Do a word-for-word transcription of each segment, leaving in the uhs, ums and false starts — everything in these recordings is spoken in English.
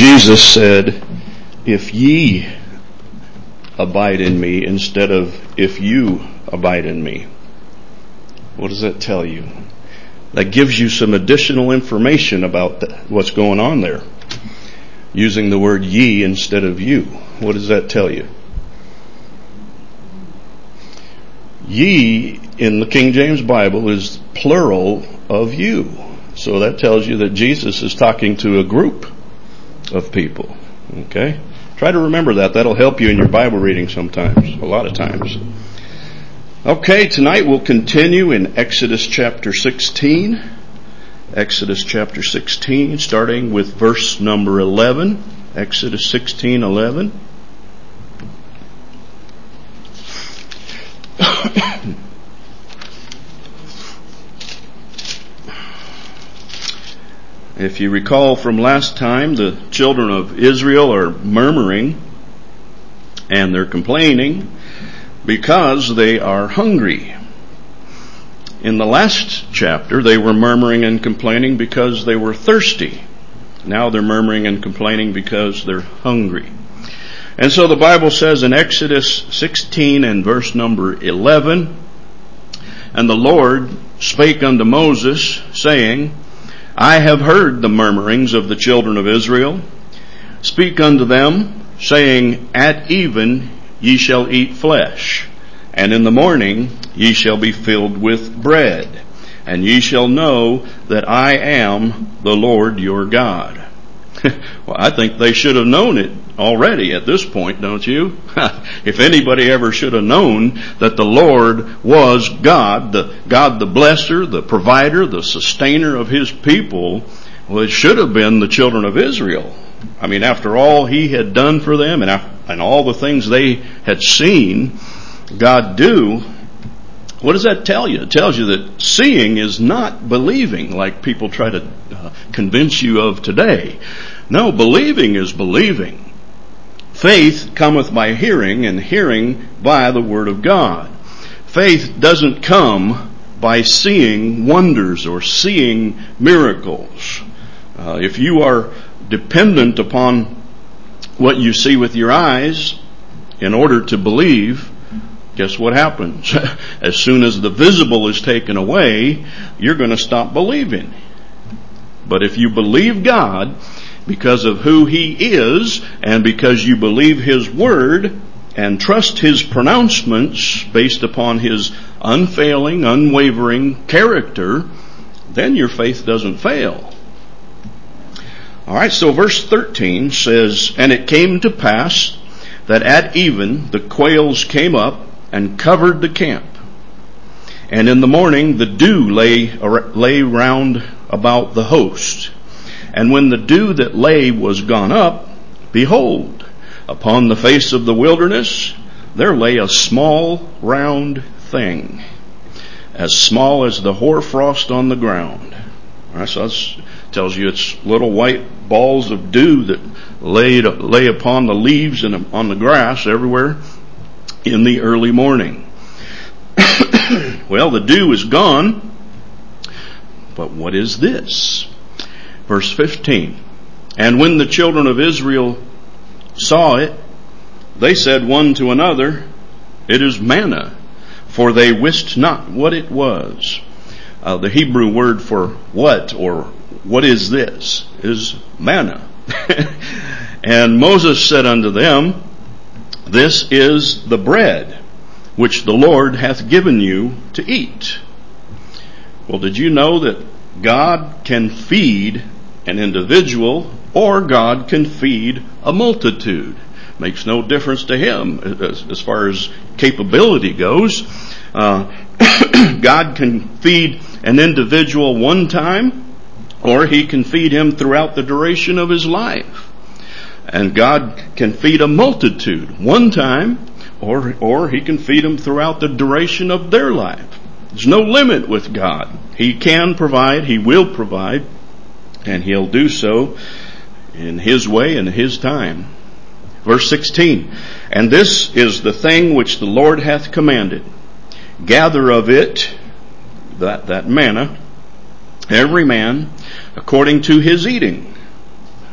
Jesus said, if ye abide in me instead of if you abide in me. What does that tell you? That gives you some additional information about the, what's going on there. Using the word ye instead of you. What does that tell you? Ye in the King James Bible is plural of you. So that tells you that Jesus is talking to a group of people. Okay? Try to remember that. That'll help you in your Bible reading sometimes. A lot of times. Okay, tonight we'll continue in Exodus chapter sixteen. Exodus chapter sixteen, starting with verse number eleven. Exodus sixteen eleven. If you recall from last time, the children of Israel are murmuring and they're complaining because they are hungry. In the last chapter, they were murmuring and complaining because they were thirsty. Now they're murmuring and complaining because they're hungry. And so the Bible says in Exodus sixteen and verse number eleven, and the Lord spake unto Moses, saying, I have heard the murmurings of the children of Israel. Speak unto them, saying, at even ye shall eat flesh, and in the morning ye shall be filled with bread, and ye shall know that I am the Lord your God. Well, I think they should have known it already at this point, don't you? If anybody ever should have known that the Lord was God, the God the blesser, the provider, the sustainer of his people, well, it should have been the children of Israel. I mean, after all he had done for them and, and all the things they had seen God do, what does that tell you? It tells you that seeing is not believing like people try to uh, convince you of today. No, believing is believing. Faith cometh by hearing, and hearing by the word of God. Faith doesn't come by seeing wonders or seeing miracles. Uh, if you are dependent upon what you see with your eyes in order to believe, guess what happens? As soon as the visible is taken away, you're going to stop believing. But if you believe God because of who he is, and because you believe his word and trust his pronouncements based upon his unfailing, unwavering character, then your faith doesn't fail. Alright, so verse thirteen says, and it came to pass that at even the quails came up and covered the camp. And in the morning the dew lay, lay round about the host. And when the dew that lay was gone up, behold, upon the face of the wilderness there lay a small round thing, as small as the hoarfrost on the ground. Right, so that tells you it's little white balls of dew that laid, lay upon the leaves and on the grass everywhere in the early morning. Well, the dew is gone, but what is this? Verse fifteen, and when the children of Israel saw it, they said one to another, it is manna, for they wist not what it was. Uh, the Hebrew word for what, or what is this, is manna. And Moses said unto them, this is the bread which the Lord hath given you to eat. Well, did you know that God can feed an individual, or God can feed a multitude? Makes no difference to him as, as far as capability goes. Uh, God can feed an individual one time, or he can feed him throughout the duration of his life. And God can feed a multitude one time, or, or he can feed them throughout the duration of their life. There's no limit with God. He can provide, he will provide, and he'll do so in his way and his time. Verse sixteen, and this is the thing which the Lord hath commanded. Gather of it, that, that manna, every man according to his eating.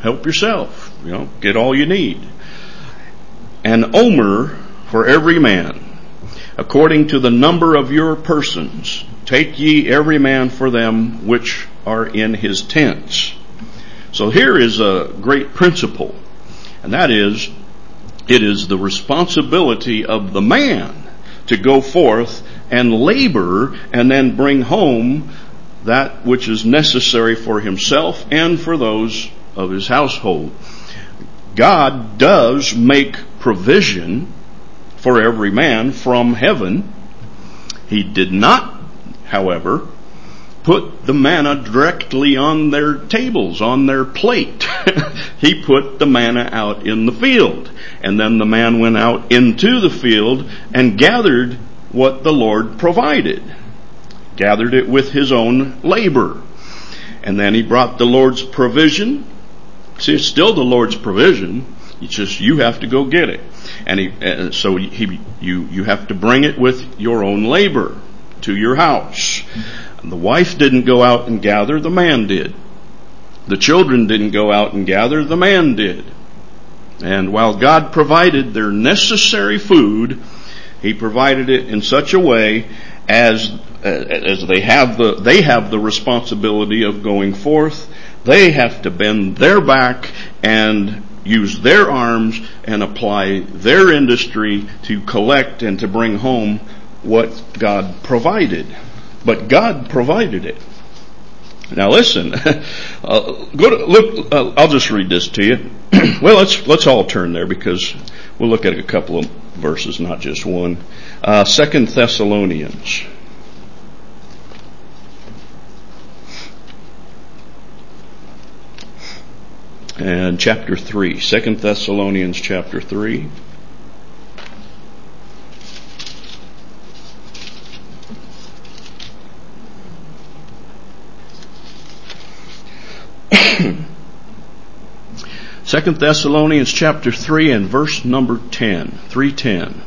help yourself. You know, get all you need. An omer for every man, according to the number of your persons. Take ye every man for them which are in his tents. So here is a great principle, and that is, it is the responsibility of the man to go forth and labor and then bring home that which is necessary for himself and for those of his household. God does make provision for every man from heaven. He did not, however, put the manna directly on their tables, on their plate. He put the manna out in the field. And then the man went out into the field and gathered what the Lord provided. Gathered it with his own labor. And then he brought the Lord's provision. See, it's still the Lord's provision. It's just you have to go get it. And he, uh, so he, you, you have to bring it with your own labor to your house. The wife didn't go out and gather, the man did. The children didn't go out and gather, the man did. And while God provided their necessary food, he provided it in such a way as as they have the they have the responsibility of going forth. They have to bend their back and use their arms and apply their industry to collect and to bring home what God provided. But God provided it. Now listen, uh, go to, look. Uh, I'll just read this to you. Well, let's let's all turn there because we'll look at a couple of verses, not just one. Uh, Second Thessalonians. And chapter three. Second Thessalonians chapter three. Second Thessalonians chapter three and verse number ten. three ten.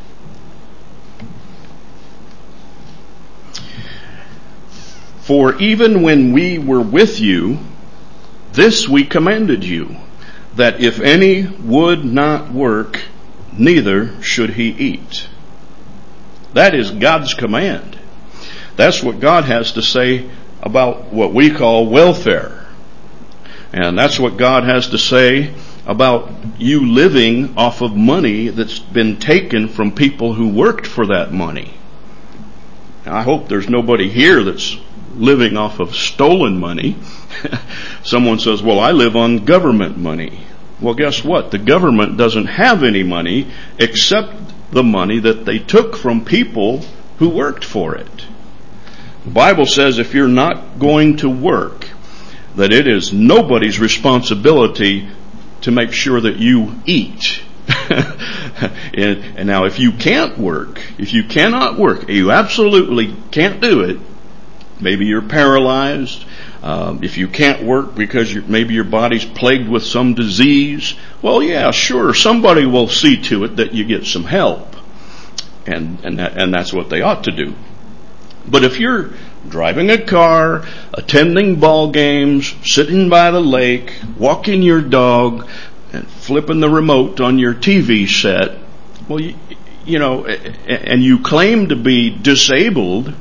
For even when we were with you, this we commanded you, that if any would not work, neither should he eat. That is God's command. That's what God has to say about what we call welfare. And that's what God has to say about you living off of money that's been taken from people who worked for that money. Now, I hope there's nobody here that's living off of stolen money. Someone says, well, I live on government money. Well, guess what? The government doesn't have any money except the money that they took from people who worked for it. The Bible says if you're not going to work, that it is nobody's responsibility to make sure that you eat. and, and now if you can't work, if you cannot work, you absolutely can't do it, maybe you're paralyzed, um, if you can't work because you're, maybe your body's plagued with some disease, well, yeah, sure, somebody will see to it that you get some help. And, and, that, and that's what they ought to do. But if you're driving a car, attending ball games, sitting by the lake, walking your dog, and flipping the remote on your T V set, well, you, you know, and you claim to be disabled,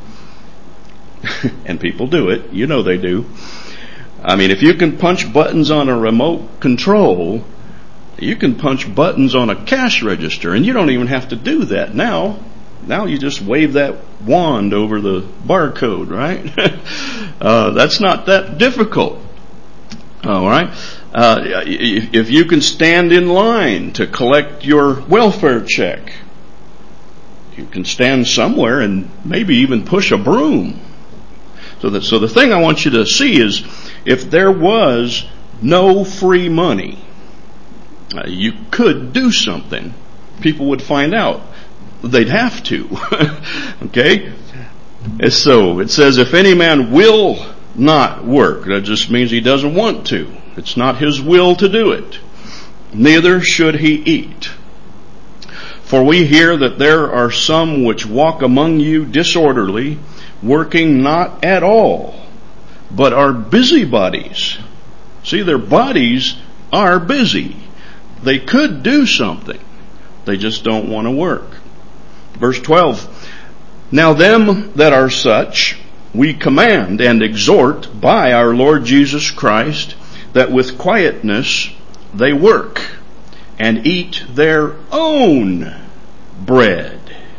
and people do it, you know they do. I mean, if you can punch buttons on a remote control, you can punch buttons on a cash register, and you don't even have to do that now. Now you just wave that wand over the barcode, right? uh, that's not that difficult. All right. Uh, if you can stand in line to collect your welfare check, you can stand somewhere and maybe even push a broom. So that, so the thing I want you to see is, if there was no free money, uh, you could do something. People would find out. They'd have to. Okay? And so it says, if any man will not work, that just means he doesn't want to. It's not his will to do it. Neither should he eat. For we hear that there are some which walk among you disorderly, working not at all, but are busybodies. See, their bodies are busy. They could do something. They just don't want to work. Verse twelve, now them that are such we command and exhort by our Lord Jesus Christ, that with quietness they work and eat their own bread.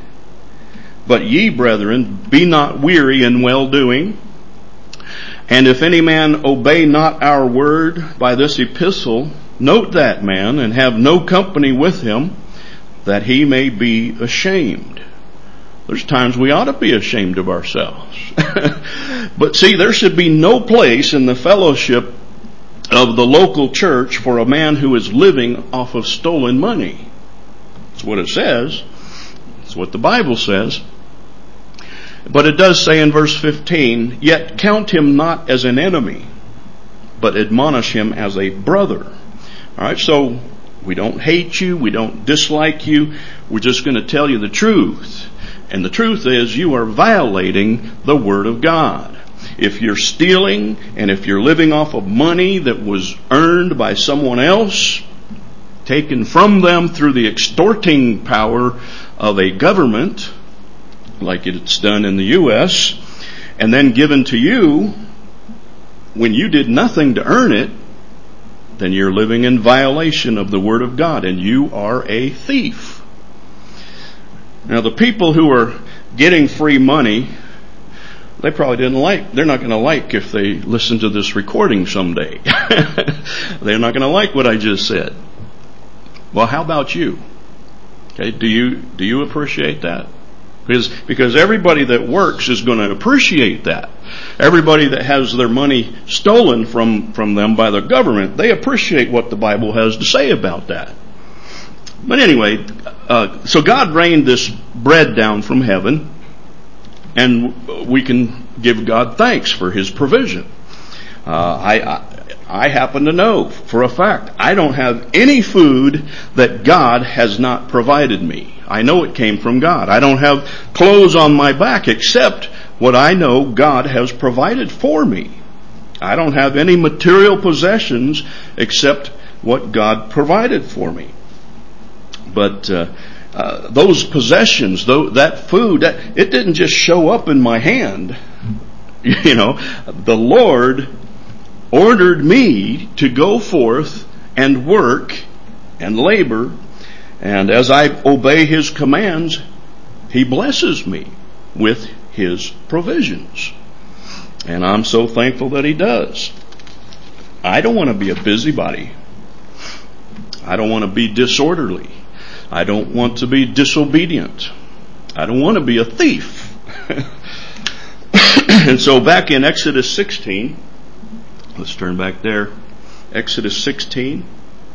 But ye, brethren, be not weary in well-doing. And if any man obey not our word by this epistle, note that man, and have no company with him, that he may be ashamed. There's times we ought to be ashamed of ourselves. But see, there should be no place in the fellowship of the local church for a man who is living off of stolen money. That's what it says. That's what the Bible says. But it does say in verse fifteen, yet count him not as an enemy, but admonish him as a brother. Alright, so we don't hate you, we don't dislike you, we're just going to tell you the truth. And the truth is, you are violating the Word of God. If you're stealing, and if you're living off of money that was earned by someone else, taken from them through the extorting power of a government, like it's done in the U S, and then given to you when you did nothing to earn it, then you're living in violation of the Word of God, and you are a thief. Now, the people who are getting free money, they probably didn't like, they're not going to like if they listen to this recording someday. They're not going to like what I just said. Well, how about you? Okay, do you, do you appreciate that? Because, because everybody that works is going to appreciate that. Everybody that has their money stolen from, from them by the government, they appreciate what the Bible has to say about that. But anyway, uh, so God rained this bread down from heaven, and we can give God thanks for His provision. Uh, I, I, I happen to know for a fact, I don't have any food that God has not provided me. I know it came from God. I don't have clothes on my back except what I know God has provided for me. I don't have any material possessions except what God provided for me. But uh, uh, those possessions, though, that food, that, it didn't just show up in my hand. You know, the Lord ordered me to go forth and work and labor. And as I obey His commands, He blesses me with His provisions. And I'm so thankful that He does. I don't want to be a busybody. I don't want to be disorderly. I don't want to be disobedient. I don't want to be a thief. And so back in Exodus sixteen, let's turn back there. Exodus sixteen.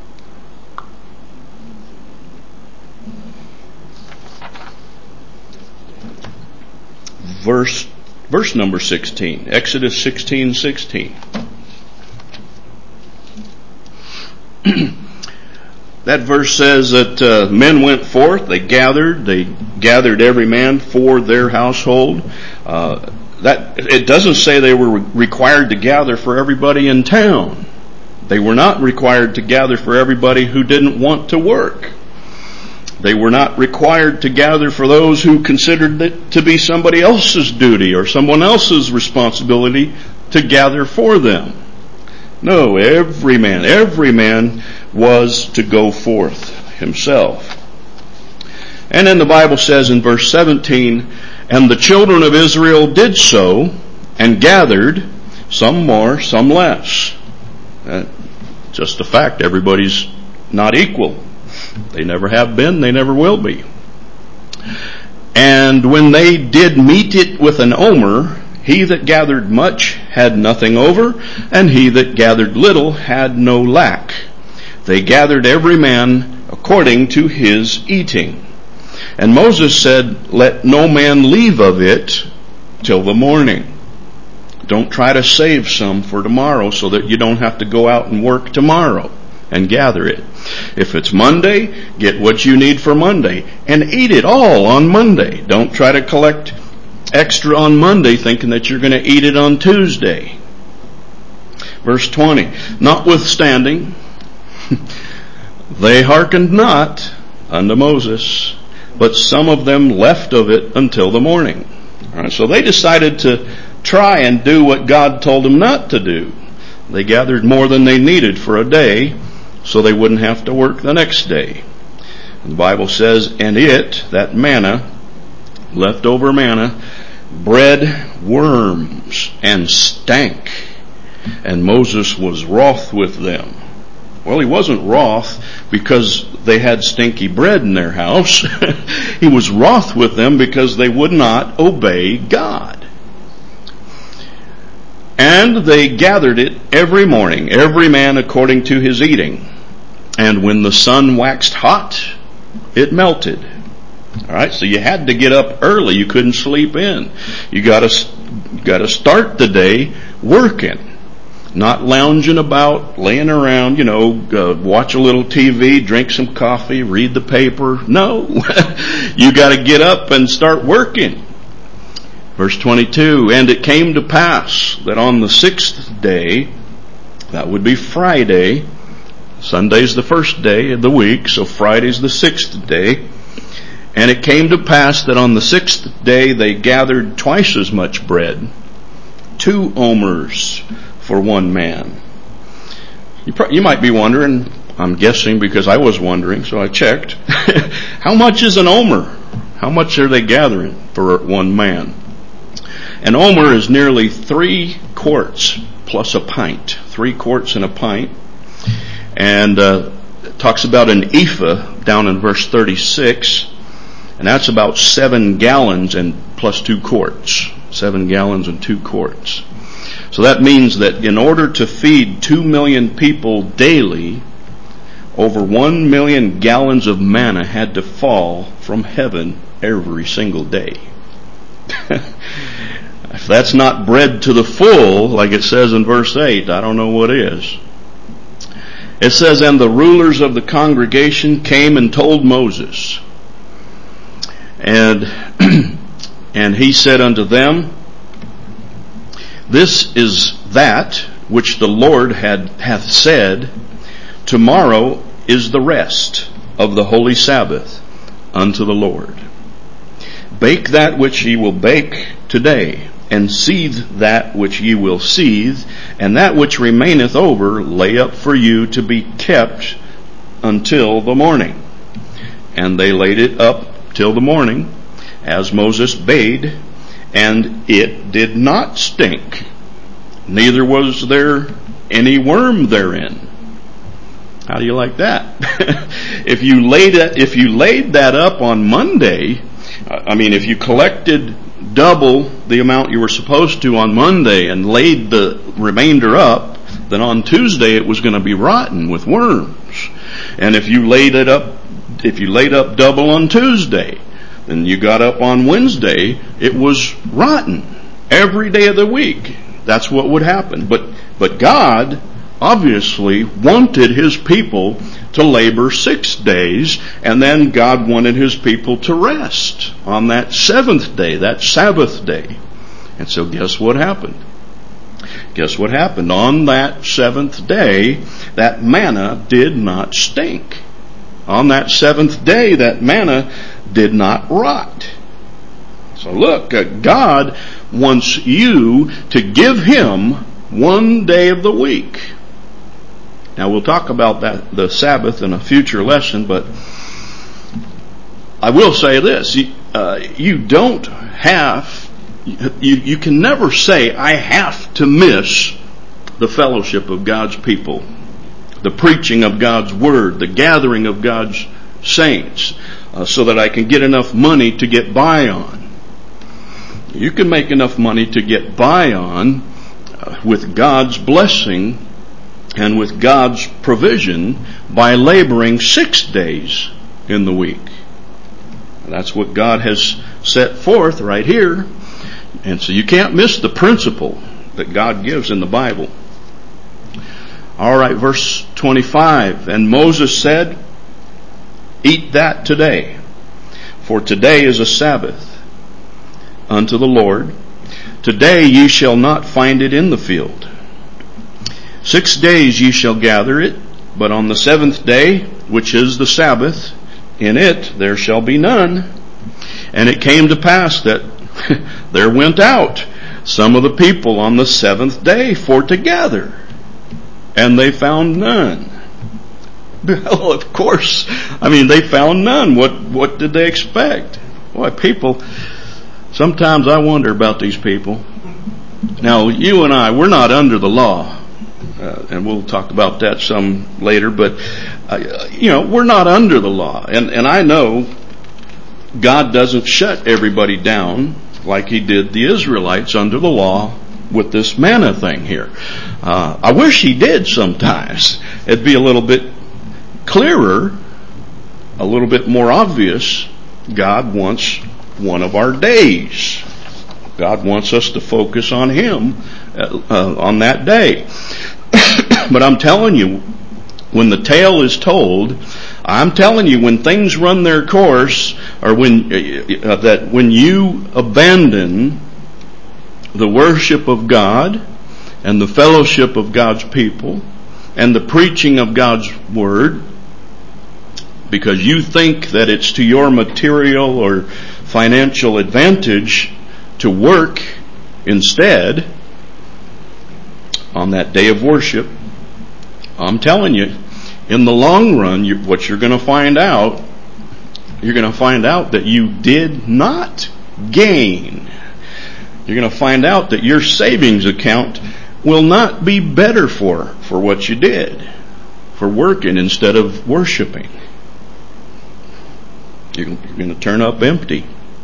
Verse, verse number sixteen. Exodus sixteen, sixteen. That verse says that uh, men went forth, they gathered, they gathered every man for their household. Uh, that it doesn't say they were required to gather for everybody in town. They were not required to gather for everybody who didn't want to work. They were not required to gather for those who considered it to be somebody else's duty or someone else's responsibility to gather for them. No, every man, every man was to go forth himself. And then the Bible says in verse seventeen, and the children of Israel did so and gathered, some more, some less. Uh, just a fact, everybody's not equal. They never have been, they never will be. And when they did meet it with an omer, he that gathered much had nothing over, and he that gathered little had no lack. They gathered every man according to his eating. And Moses said, let no man leave of it till the morning. Don't try to save some for tomorrow so that you don't have to go out and work tomorrow and gather it. If it's Monday, get what you need for Monday and eat it all on Monday. Don't try to collect extra on Monday thinking that you're going to eat it on Tuesday. Verse twenty, notwithstanding, they hearkened not unto Moses, but some of them left of it until the morning. All right, so they decided to try and do what God told them not to do. They gathered more than they needed for a day, so they wouldn't have to work the next day. The Bible says, and it, that manna, leftover manna, bred worms and stank, and Moses was wroth with them. Well, he wasn't wroth because they had stinky bread in their house. He was wroth with them because they would not obey God. And they gathered it every morning, every man according to his eating. And when the sun waxed hot, it melted. All right, so you had to get up early. You couldn't sleep in. You got to got to start the day working, not lounging about, laying around. You know, uh, watch a little T V, drink some coffee, read the paper. No, you got to get up and start working. Verse twenty-two, and it came to pass that on the sixth day, that would be Friday. Sunday's the first day of the week, so Friday's the sixth day. And it came to pass that on the sixth day they gathered twice as much bread, two omers for one man. You, pro- you might be wondering, I'm guessing because I was wondering, so I checked. How much is an omer? How much are they gathering for one man? An omer is nearly three quarts plus a pint. Three quarts and a pint. And uh, it talks about an ephah down in verse thirty-six. And that's about seven gallons and plus two quarts. Seven gallons and two quarts. So that means that in order to feed two million people daily, over one million gallons of manna had to fall from heaven every single day. If that's not bread to the full, like it says in verse eight, I don't know what is. It says, and the rulers of the congregation came and told Moses. And and he said unto them, this is that which the Lord had hath said, tomorrow is the rest of the holy Sabbath unto the Lord. Bake that which ye will bake today, and seethe that which ye will seethe, and that which remaineth over lay up for you to be kept until the morning. And they laid it up till the morning, as Moses bade, and it did not stink, neither was there any worm therein. How do you like that? If you laid it, if you laid that up on Monday, I mean, if you collected double the amount you were supposed to on Monday and laid the remainder up, then on Tuesday it was going to be rotten with worms. And if you laid it up, if you laid up double on Tuesday, then you got up on Wednesday, it was rotten every day of the week. That's what would happen. But but God obviously wanted his people to labor six days, and then God wanted his people to rest on that seventh day, that Sabbath day. And so guess what happened? Guess what happened? On that seventh day, that manna did not stink. On that seventh day, that manna did not rot. So look, God wants you to give him one day of the week. Now we'll talk about that, the Sabbath, in a future lesson, but I will say this, you, uh, you don't have, you, you can never say, I have to miss the fellowship of God's people, the preaching of God's word, the gathering of God's saints, uh, so that I can get enough money to get by on. You can make enough money to get by on uh, with God's blessing and with God's provision by laboring six days in the week. And that's what God has set forth right here. And so you can't miss the principle that God gives in the Bible. All right, verse twenty-five. And Moses said, eat that today, for today is a Sabbath unto the Lord. Today ye shall not find it in the field. Six days ye shall gather it, but on the seventh day, which is the Sabbath, in it there shall be none. And it came to pass that there went out some of the people on the seventh day for to gather, and they found none. Well, of course, I mean, they found none. What, what did they expect? Boy, people, sometimes I wonder about these people. Now, you and I, we're not under the law. Uh, and we'll talk about that some later, but, uh, you know, we're not under the law. And, and I know God doesn't shut everybody down like he did the Israelites under the law with this manna thing here. Uh, I wish he did sometimes. It'd be a little bit clearer, a little bit more obvious. God wants one of our days. God wants us to focus on him uh, uh, on that day. But I'm telling you, when the tale is told, I'm telling you, when things run their course, or when uh, that when you abandon the worship of God and the fellowship of God's people and the preaching of God's word, because you think that it's to your material or financial advantage to work instead on that day of worship, I'm telling you, in the long run, you, what you're going to find out, you're going to find out that you did not gain. You're going to find out that your savings account will not be better for, for what you did, for working instead of worshiping. You're, you're going to turn up empty.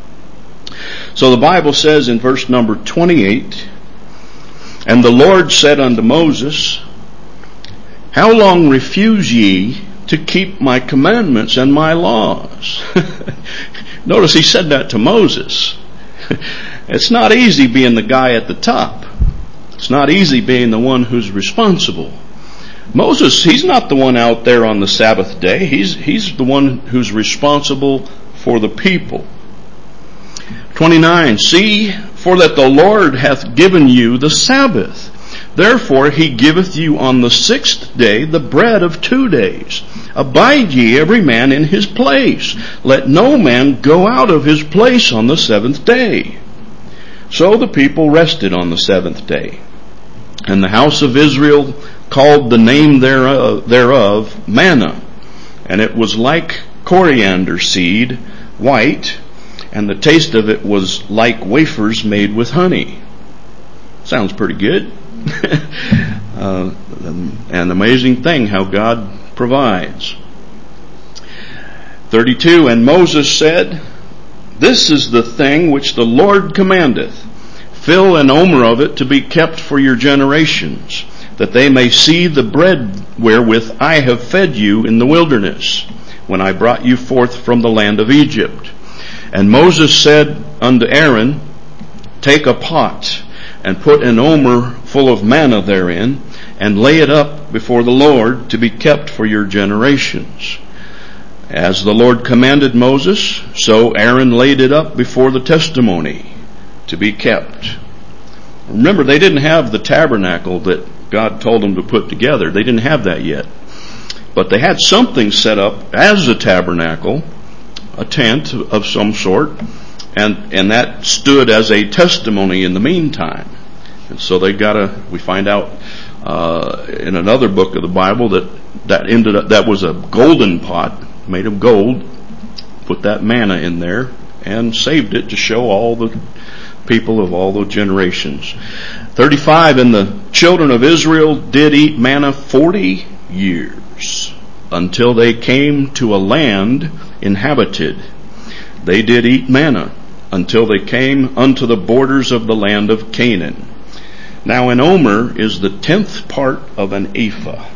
So the Bible says in verse number twenty-eight, and the Lord said unto Moses, how long refuse ye to keep my commandments and my laws? Notice he said that to Moses. It's not easy being the guy at the top. It's not easy being the one who's responsible. Moses, he's not the one out there on the Sabbath day. He's, he's the one who's responsible for the people. twenty-nine, see, for that the Lord hath given you the Sabbath. Therefore he giveth you on the sixth day the bread of two days. Abide ye every man in his place. Let no man go out of his place on the seventh day. So the people rested on the seventh day. And the house of Israel called the name thereof, thereof manna. And it was like coriander seed, white, and the taste of it was like wafers made with honey. Sounds pretty good. uh, an amazing thing how God provides. thirty-two, and Moses said, this is the thing which the Lord commandeth. Fill an omer of it to be kept for your generations, that they may see the bread wherewith I have fed you in the wilderness, when I brought you forth from the land of Egypt. And Moses said unto Aaron, take a pot, and put an omer full of manna therein, and lay it up before the Lord to be kept for your generations. As the Lord commanded Moses, so Aaron laid it up before the testimony to be kept. Remember, they didn't have the tabernacle that God told them to put together. They didn't have that yet. But they had something set up as a tabernacle, a tent of some sort, and, and that stood as a testimony in the meantime. And so they gotta, we find out, uh, in another book of the Bible that that ended up, that was a golden pot made of gold, put that manna in there and saved it to show all the people of all the generations. thirty-five, and the children of Israel did eat manna forty years until they came to a land inhabited. They did eat manna until they came unto the borders of the land of Canaan. Now an omer is the tenth part of an ephah.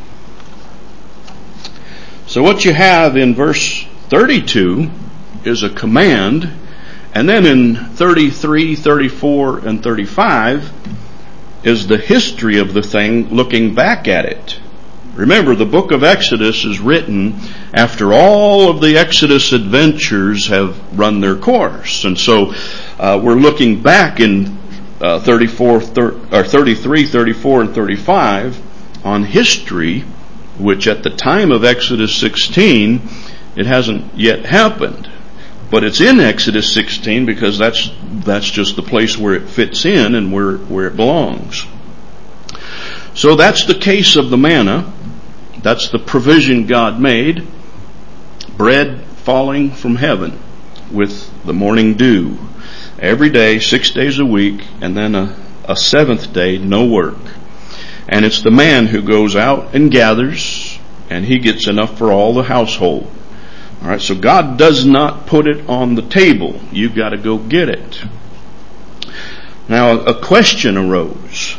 So what you have in verse thirty-two is a command, and then in thirty-three, thirty-four, and thirty-five is the history of the thing, looking back at it. Remember, the book of Exodus is written after all of the Exodus adventures have run their course. And so uh, we're looking back in uh, thirty-four, thir- or thirty-three, thirty-four, and thirty-five on history, which at the time of Exodus sixteen, it hasn't yet happened. But it's in Exodus sixteen because that's that's just the place where it fits in and where, where it belongs. So that's the case of the manna. That's the provision God made. Bread falling from heaven with the morning dew. Every day, six days a week, and then a, a seventh day, no work. And it's the man who goes out and gathers, and he gets enough for all the household. All right, so God does not put it on the table. You've got to go get it. Now, a question arose.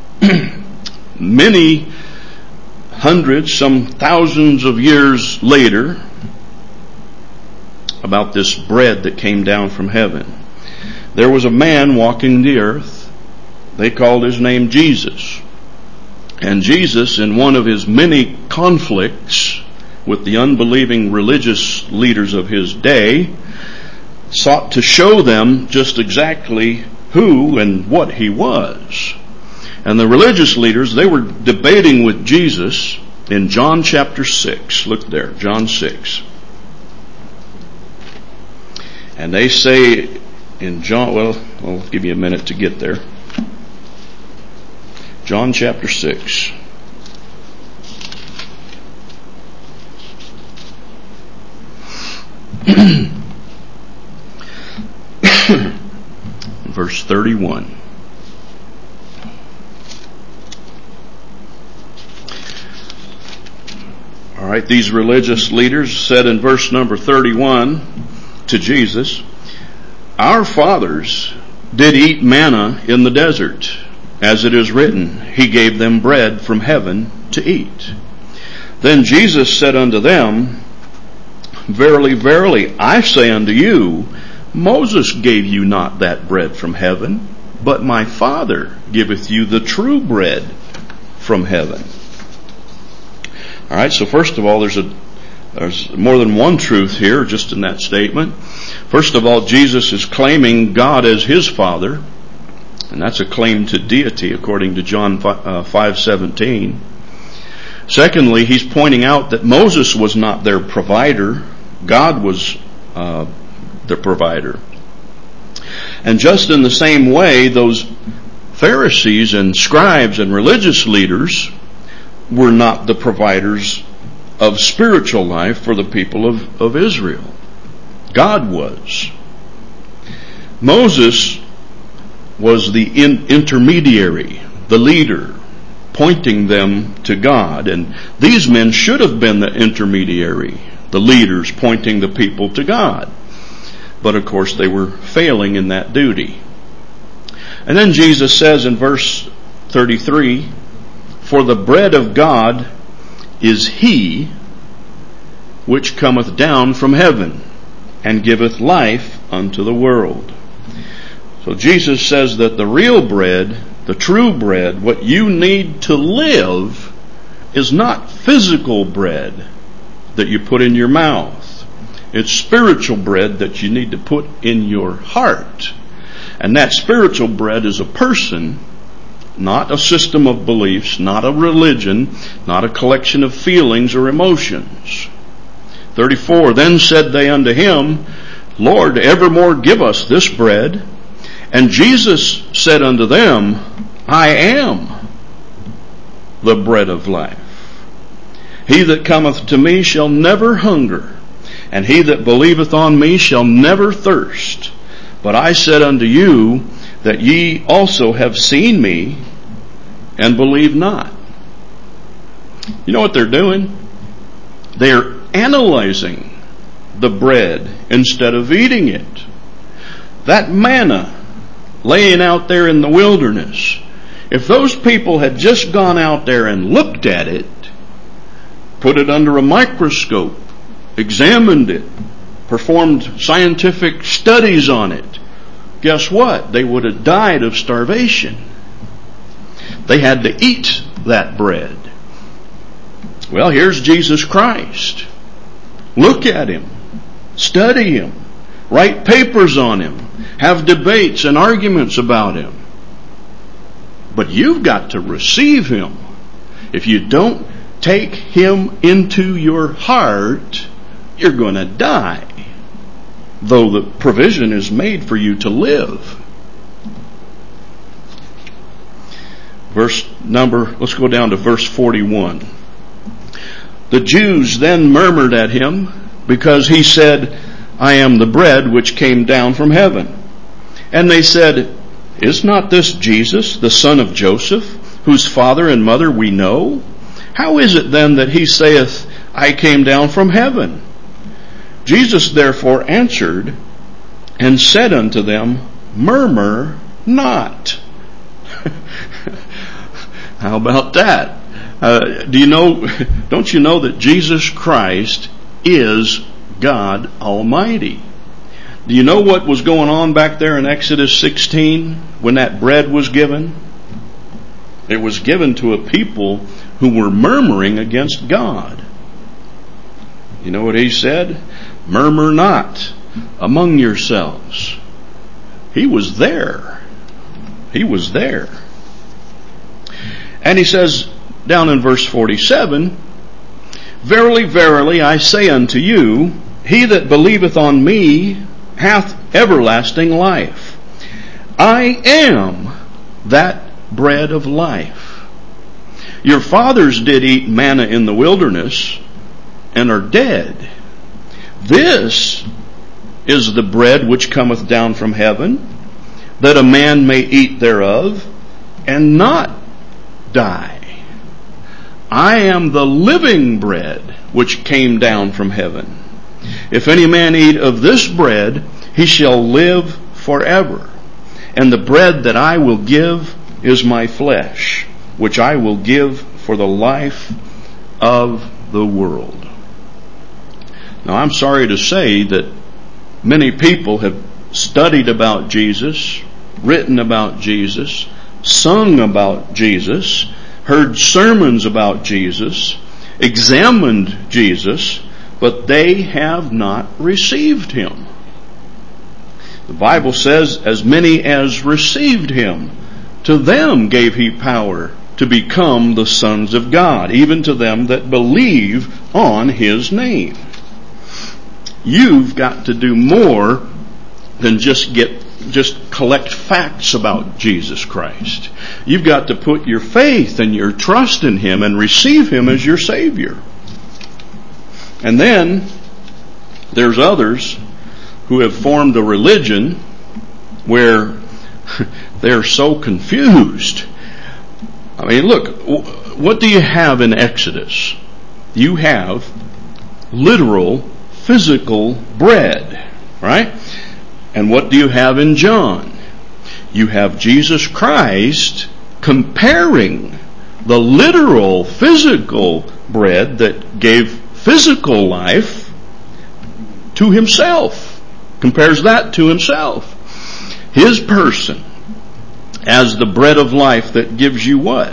Many hundreds, some thousands of years later, about this bread that came down from heaven. There was a man walking the earth. They called his name Jesus. And Jesus, in one of his many conflicts with the unbelieving religious leaders of his day, sought to show them just exactly who and what he was. And the religious leaders, they were debating with Jesus in John chapter six. Look there, John six. And they say in John, well, I'll give you a minute to get there. John chapter six. Verse thirty-one. All right, these religious leaders said in verse number thirty-one to Jesus, "Our fathers did eat manna in the desert, as it is written, He gave them bread from heaven to eat." Then Jesus said unto them, "Verily, verily, I say unto you, Moses gave you not that bread from heaven, but my Father giveth you the true bread from heaven." All right, so first of all, there's a there's more than one truth here just in that statement. First of all, Jesus is claiming God as his Father, and that's a claim to deity according to John five seventeen. Secondly, he's pointing out that Moses was not their provider. God was uh, the provider. And just in the same way, those Pharisees and scribes and religious leaders were not the providers of spiritual life for the people of, of Israel. God was. Moses was the in, intermediary, the leader, pointing them to God. And these men should have been the intermediary, the leaders pointing the people to God. But of course they were failing in that duty. And then Jesus says in verse thirty-three, "For the bread of God is he which cometh down from heaven, and giveth life unto the world." So Jesus says that the real bread, the true bread, what you need to live, is not physical bread that you put in your mouth. It's spiritual bread that you need to put in your heart. And that spiritual bread is a person, not a system of beliefs, not a religion, not a collection of feelings or emotions. thirty-four, "Then said they unto him, Lord, evermore give us this bread. And Jesus said unto them, I am the bread of life. He that cometh to me shall never hunger, and he that believeth on me shall never thirst. But I said unto you that ye also have seen me, and believe not." You know what they're doing? They're analyzing the bread instead of eating it. That manna laying out there in the wilderness, if those people had just gone out there and looked at it, put it under a microscope, examined it, performed scientific studies on it, guess what? They would have died of starvation. They had to eat that bread. Well, here's Jesus Christ. Look at him. Study him. Write papers on him. Have debates and arguments about him. But you've got to receive him. If you don't take him into your heart, you're going to die, though the provision is made for you to live. Verse number, let's go down to verse forty-one. The Jews then murmured at him because he said, I am the bread which came down from heaven. And they said, is not this Jesus, the son of Joseph, whose father and mother we know? How is it then that he saith, I came down from heaven? Jesus therefore answered and said unto them, murmur not. How about that? Uh, do you know, don't you know that Jesus Christ is God Almighty? Do you know what was going on back there in Exodus sixteen when that bread was given? It was given to a people who were murmuring against God. You know what he said? Murmur not among yourselves. He was there. He was there. And he says down in verse forty-seven, verily, verily, I say unto you, he that believeth on me hath everlasting life. I am that bread of life. Your fathers did eat manna in the wilderness and are dead. This is the bread which cometh down from heaven, that a man may eat thereof and not die. I am the living bread which came down from heaven. If any man eat of this bread, he shall live forever. And the bread that I will give is my flesh, which I will give for the life of the world. Now, I'm sorry to say that many people have studied about Jesus, written about Jesus, sung about Jesus, heard sermons about Jesus, examined Jesus, but they have not received him. The Bible says, as many as received him, to them gave he power to become the sons of God, even to them that believe on his name. You've got to do more than just get just collect facts about Jesus Christ. You've got to put your faith and your trust in him and receive him as your Savior. And then there's others who have formed a religion where they're so confused. I mean, look, what do you have in Exodus? You have literal, physical bread, right? And what do you have in John? You have Jesus Christ comparing the literal, physical bread that gave physical life to himself. Compares that to himself. His person as the bread of life that gives you what?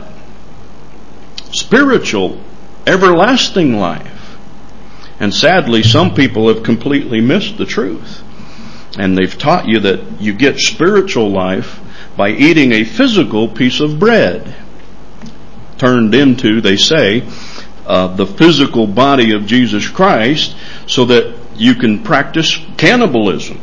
Spiritual, everlasting life. And sadly, some people have completely missed the truth. And they've taught you that you get spiritual life by eating a physical piece of bread. Turned into, they say, uh, the physical body of Jesus Christ so that you can practice cannibalism.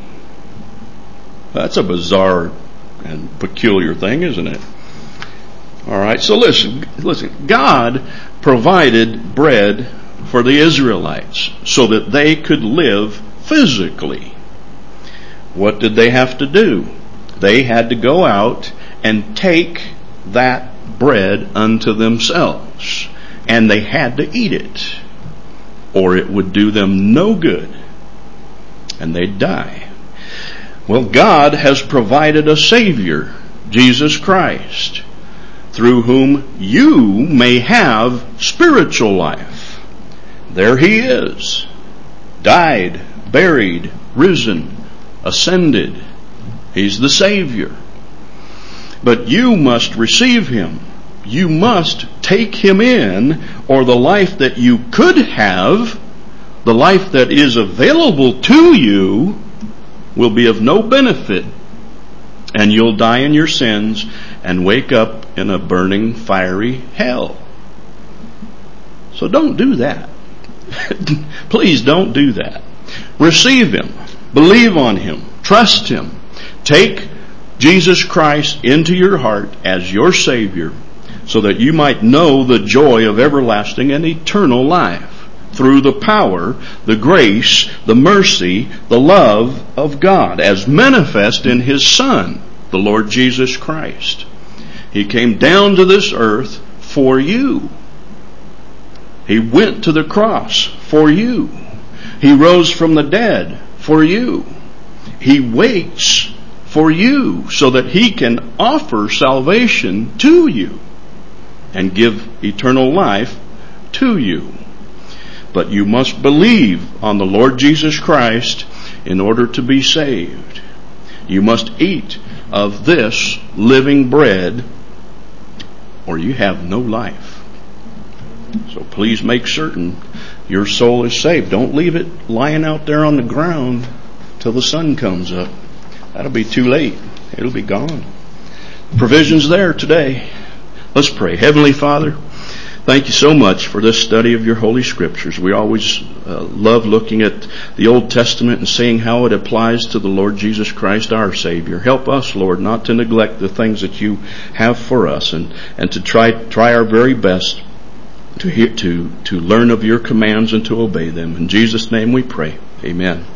That's a bizarre and peculiar thing, isn't it? All right, so listen, listen. God provided bread for the Israelites so that they could live physically. What did they have to do? They had to go out and take that bread unto themselves. And they had to eat it, or it would do them no good. And they'd die. Well, God has provided a Savior, Jesus Christ, through whom you may have spiritual life. There he is. Died, buried, risen, ascended. He's the Savior. But you must receive him. You must take him in, or the life that you could have, the life that is available to you, will be of no benefit. And you'll die in your sins and wake up in a burning, fiery hell. So don't do that. Please don't do that. Receive Him. Believe on Him. Trust Him. Take Jesus Christ into your heart as your Savior so that you might know the joy of everlasting and eternal life through the power, the grace, the mercy, the love of God as manifest in His Son, the Lord Jesus Christ. He came down to this earth for you. He went to the cross for you. He rose from the dead for you. He waits for you so that He can offer salvation to you and give eternal life to you. But you must believe on the Lord Jesus Christ in order to be saved. You must eat of this living bread or you have no life. So please make certain your soul is saved. Don't leave it lying out there on the ground till the sun comes up. That'll be too late. It'll be gone. Provision's there today. Let's pray. Heavenly Father, thank you so much for this study of your Holy Scriptures. We always uh, love looking at the Old Testament and seeing how it applies to the Lord Jesus Christ, our Savior. Help us, Lord, not to neglect the things that you have for us and, and to try try our very best to hear, to to learn of your commands and to obey them. In Jesus' name we pray. Amen.